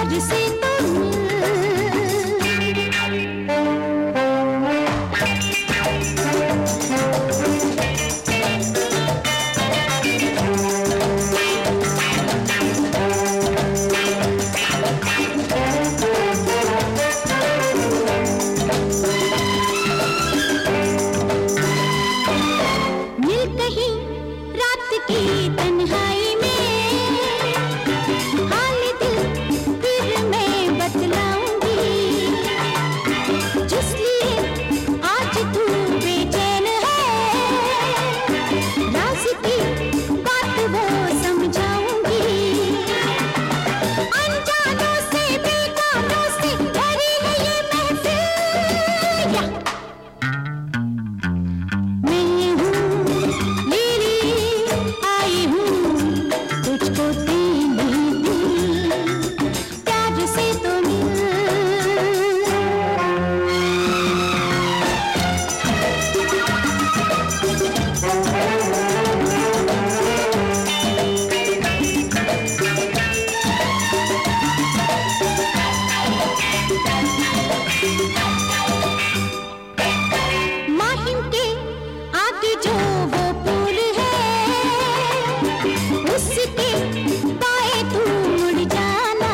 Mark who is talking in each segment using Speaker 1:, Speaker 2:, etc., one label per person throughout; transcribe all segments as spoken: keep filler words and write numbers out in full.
Speaker 1: प्यार से तो मिल कहीं रात की तन्हाई में हाल दिल फिर मैं बतलाऊंगी, जिस लिए आज तू बेचैन है राज की बात वो समझाऊंगी। अनजानों से बेगानों से भरी है ये महफिल, या मैं हूँ लीली आई हूँ तुझको देने दिल, प्यार से तो माहिम के आगे जो वो पुल है उसके बाएं तू मुड़ जाना,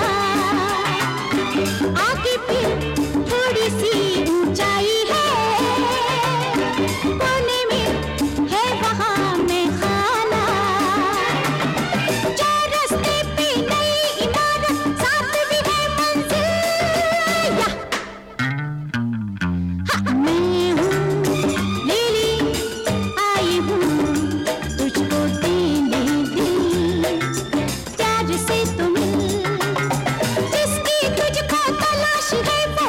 Speaker 1: आगे फिर थोड़ी सी ऊंचाई है कोने में है वहाँ मैं खाना, चार रास्ते पे नई इमारत साथ भी है मंजिल, या मैं हूँ लीली आई हूँ तुझको देने दिल, प्यार से तुम जिसकी तुझको तलाश है वो